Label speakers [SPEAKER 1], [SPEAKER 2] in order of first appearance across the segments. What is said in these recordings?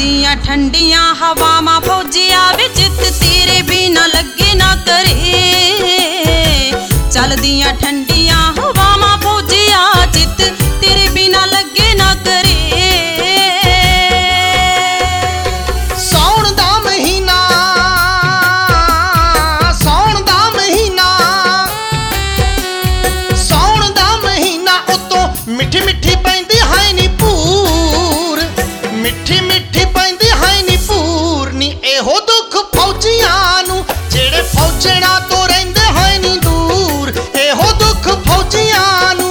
[SPEAKER 1] चलदियां ठंडियां हवावां फौजिया वे जित तेरे बिना लगे ना करे। चलदियां ठंडियां हवावां फौजिया जित तेरे बिना लगे ना करे।
[SPEAKER 2] सौण दा महीना मिठी मिठी पैंदी है नी पूर, मिठी मिठी पैंदी है नी पूर नी एहो दुख फौजियां नू जेड़े फौजणा तो रहिंदे है नी दूर। एहो दुख फौजियां नू।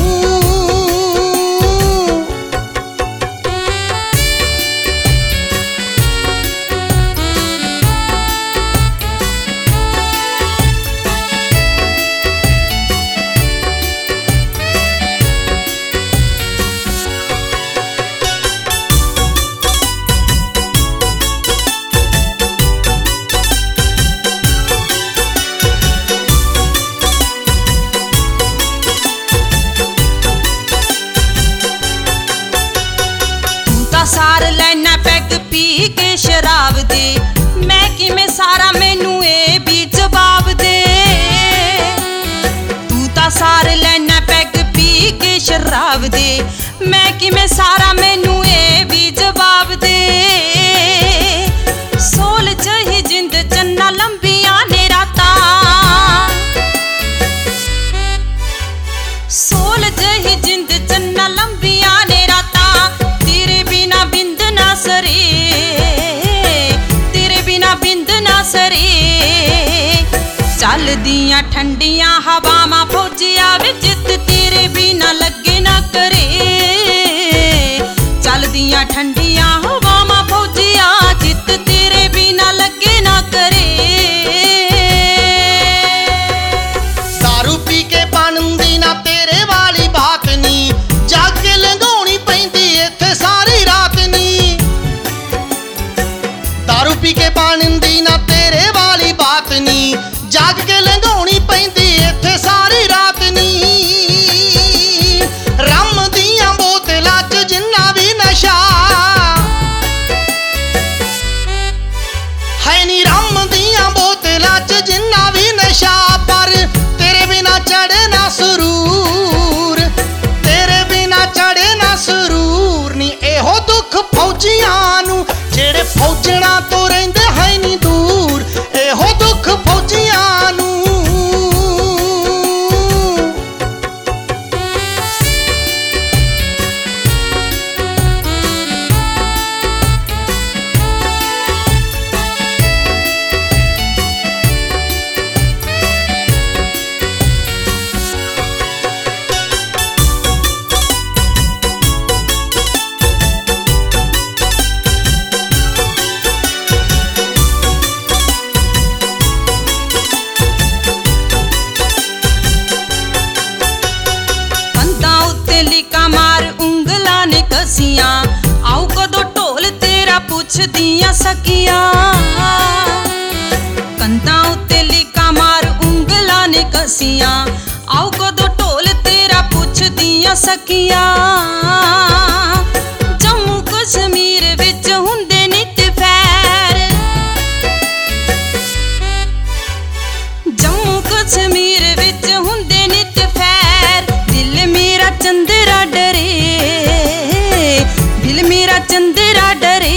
[SPEAKER 1] सार लैना पैग पी के शराब दे, मैं किवें सारा मैनू ए भी जवाब दे। तू तां सार लैना पैग पी के शराब दे, मैं किवें सारा मैनू ए भी जवाब दे। सोल च ही जिंद चन्ना लंबियां ने रातां, सोल च ही जिंद चन्ना लंबियां ने रातां। तेरे बिना बिंद ना सरे। चलदियां ठंडियां हवावां फौजिया वे जित तेरे बिना लगे ना करे। चलदियां ठंडियां हवावां फौजिया जित तेरे बिना लगे ना करे।
[SPEAKER 2] दारू पी के बनदी ना तेरे वाली बात नी, जाग के लंघाउणी पैंदी इत्थे सारी रात नी। दारू पी के बनदी ना तेरे वाली बात नी, जाग के लंघाउणी पैंदी इत्थे सारी रात नी। रम दियां बोतलां च जिन्ना भी नशा है नी, रम दियां बोतलां च जिन्ना भी नशा, पर तेरे बिना चढ़े ना सुरूर, तेरे बिना चढ़े ना सुरूर नी एहो दुख फौजियां नू जेड़े फौजणा तो रहिंदे है नी दूर। एहो दुख फौजियां नू।
[SPEAKER 1] आऊ कदों ढोल तेरा पुछदियां सकियां, कंधां उत्ते लीका मार उंगलां ने कसियां। आऊ कदों ढोल तेरा पुछदियां सकियां। जम्मू कश्मीर विच हुंदे नित फैर, जम्मू कश्मीर विच हुंदे नित फैर। दिल मेरा चंदरा डरे, दिल मेरा चंदरा डरे।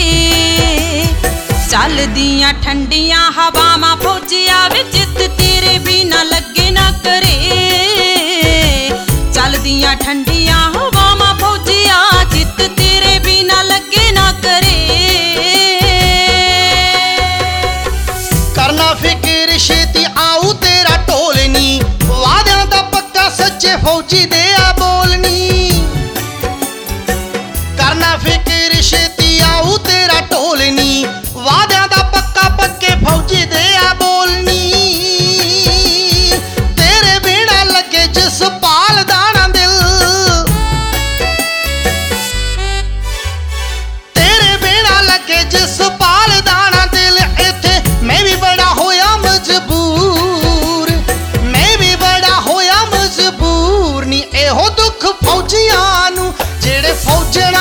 [SPEAKER 1] चलदियां ठंडियां हवावां फौजिया वे जित तेरे बिना लगे ना करे। चलदियां ठंडियां हवावां फौजिया जित तेरे बिना लगे ना करे।
[SPEAKER 2] करना फिक्र छेती आऊ तेरा ढोल नी, वादियां दा पक्का सच्चे फौजी दे आ बोलनी। करना फिक्र छेती आऊ तेरा ढोल नी, वादियां दा पक्का पक्के फौजी दे आ बोलनी। तेरे बिना लगे जिस पाल दाना दिल, तेरे बिना लगे जिस पाल दाना दिल। इत्थे मैं भी बड़ा होया मजबूर, मैं भी बड़ा होया मजबूर नी एहो दुख फौजियां नू जेड़े फौजण